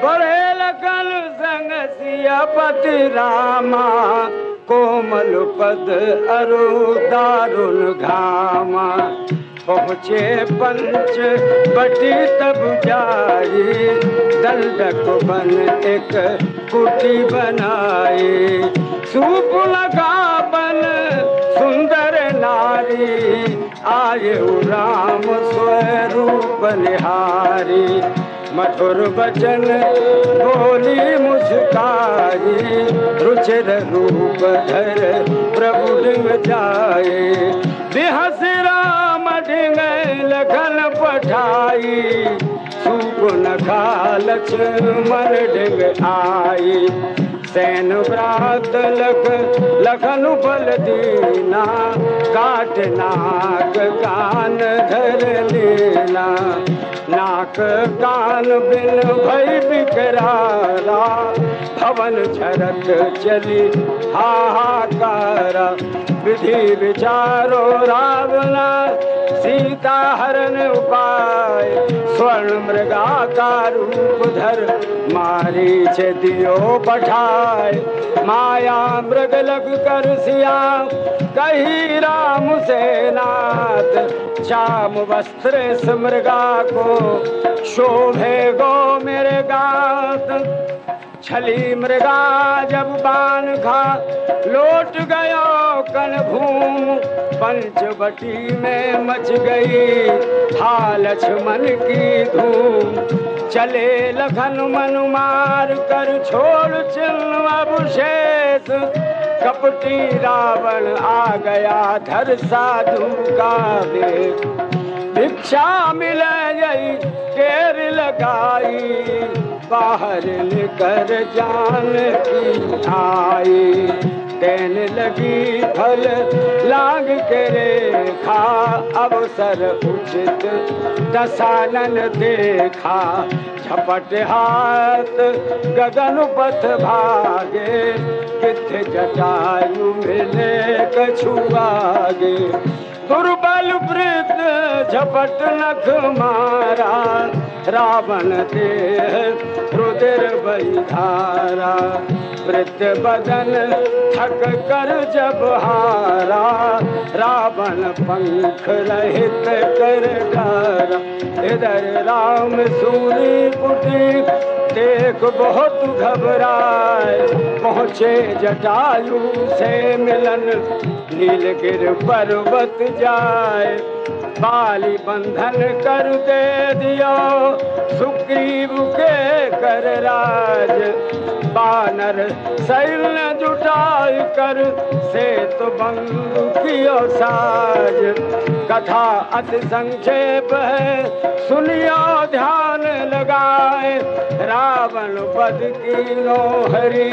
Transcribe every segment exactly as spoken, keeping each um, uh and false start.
बड़े लखन संग सियापति रामा कोमल पद अरु दारुण घामा पहुँचे पंच बटी तब जाई दंडक बन एक कुटी बनाई सूप लगा बन सुंदर नारी आये राम स्वरूप निहारी मधुर बचन बोली मुस्काई रुचिर रूप धर प्रभु डिंग जाए बिहस राम डिंग लखन पठाई सुगुन खा लक्ष्मण डिंग आई सैन व्रात लख लखन बल दीना काट नाक कान धर लेना नाक कान बिन भई बिकरारा भवन झरक चली हाहाकारा विधि विचारो रावणा सीता हरण उपाय स्वर्ण मृगा का रूप धर मारी छे दियो पठाय माया मृग लग कर सिया कही राम से नाथ श्याम वस्त्र स्मृगा को शोभे गो मेरे गात छली मृगा जब बाण खा लौट गयो कन भूम पंचवटी में मच गई था लक्ष्मण की धूम चले लखन मन मार कर छोड़ चिन्ह अवशेष कपटी रावण आ गया धर साधु का वेश भिक्षा मिले गई केर लगाई बाहर लेकर जान की आई देने लगी फल लाग के रेखा अवसर उचित दसानन देखा झपट हाथ गगन पथ भागे किथे जटायु मिले कछु आगे दुर्बल वृद्ध झपट नख मारा रावण देह रुधिर बही धारा वृद्ध बदन थक कर जब हारा रावण पंख रहित कर डारा इधर राम सूरी कुटी देख बहुत घबराए पहुँचे जटायु से मिलन नीलगिर पर्वत जाए बाली बंधन कर दे दियो सुग्रीव के कर राज बानर सैन्य जुटाई कर से तो बंधु कियो साज कथा अति संक्षेप है सुनियो ध्यान लगाए रावण वध कीनो हरि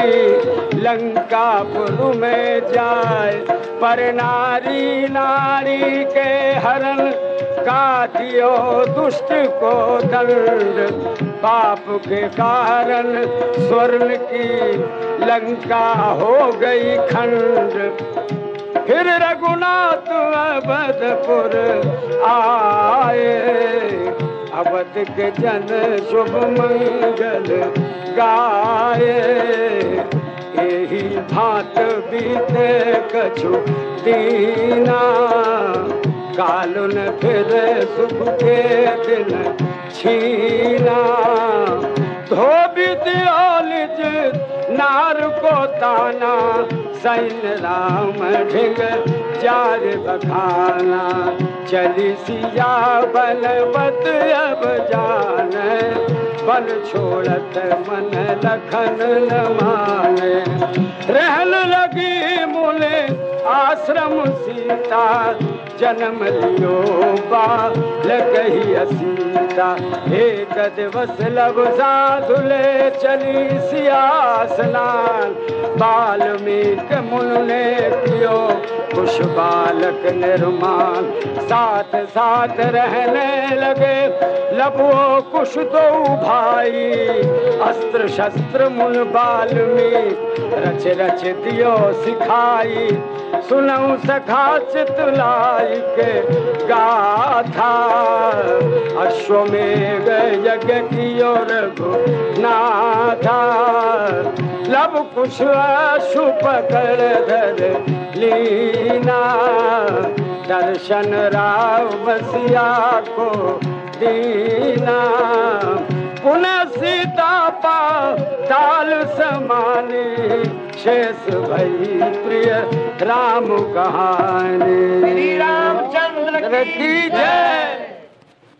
लंकापुर में जाए पर नारी नारी के हरण का दियो दुष्ट को दंड पाप के कारण स्वर्ण की लंका हो गई खंड फिर रघुनाथ अवधपुर आए अवध के जन शुभ मंगल गाए यही भात बीते कछु दीना कालुन फिर सुख के दिन छीना धोबी दियोलिज नार को ताना सैन्य राम ढिंग जार बखाना चली सिया बलवत अब जान बल छोड़त मन लखन न माने रहन लगी मूले आश्रम सीता जन्म लियो बाल कही सीता एक दिवस लब साधुले चली सिया स्नान वाल्मीकि मुनि ने कियो कुश बालक निर्माण साथ साथ रहने लगे लबो कुश दो भाई अस्त्र शस्त्र मुन वाल्मीकि रच रच दियो सिखाई सुनऊ सखा चितलाई के गाथा अश्वमेघ यज्ञ कियो रघुनाथ था लब कुछ अशु पकड़ धर लीना दर्शन राव बसिया को दीना पुनः सीता पा ताल समाने शेष भई प्रिय राम कहानी। श्री रामचंद्र की जय।